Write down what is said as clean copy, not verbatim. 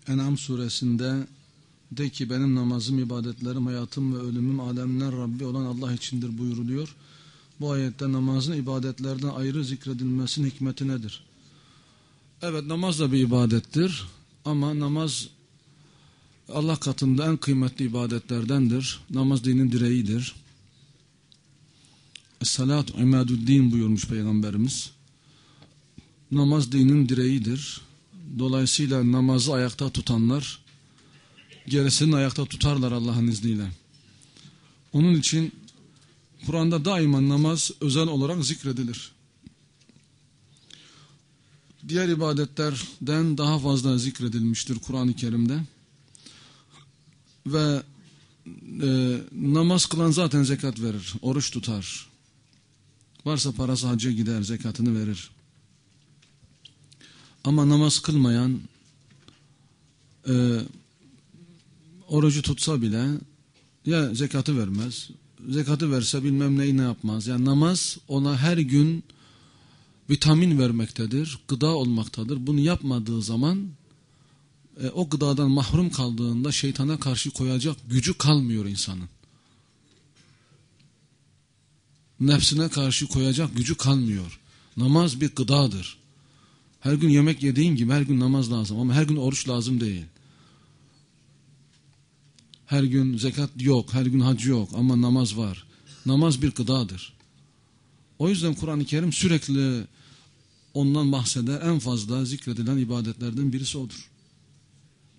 En'am suresinde de ki benim namazım, ibadetlerim, hayatım ve ölümüm alemler Rabbi olan Allah içindir buyuruluyor. Bu ayette namazın ibadetlerden ayrı zikredilmesinin hikmeti nedir? Evet, namaz da bir ibadettir ama namaz Allah katında en kıymetli ibadetlerdendir. Namaz dinin direğidir. Es-salatu imadu'd-din buyurmuş Peygamberimiz. Namaz dinin direğidir. Dolayısıyla namazı ayakta tutanlar gerisini ayakta tutarlar Allah'ın izniyle. Onun için Kur'an'da daima namaz özel olarak zikredilir. Diğer ibadetlerden daha fazla zikredilmiştir Kur'an-ı Kerim'de. Ve namaz kılan zaten zekat verir, oruç tutar. Varsa parası hacca gider, zekatını verir. Ama namaz kılmayan, orucu tutsa bile ya zekatı vermez, zekatı verse bilmem neyi ne yapmaz. Yani namaz ona her gün vitamin vermektedir, gıda olmaktadır. Bunu yapmadığı zaman o gıdadan mahrum kaldığında şeytana karşı koyacak gücü kalmıyor insanın. Nefsine karşı koyacak gücü kalmıyor. Namaz bir gıdadır. Her gün yemek yediğin gibi her gün namaz lazım ama her gün oruç lazım değil. Her gün zekat yok, her gün hac yok ama namaz var. Namaz bir gıdadır. O yüzden Kur'an-ı Kerim sürekli ondan bahseder, en fazla zikredilen ibadetlerden birisi odur.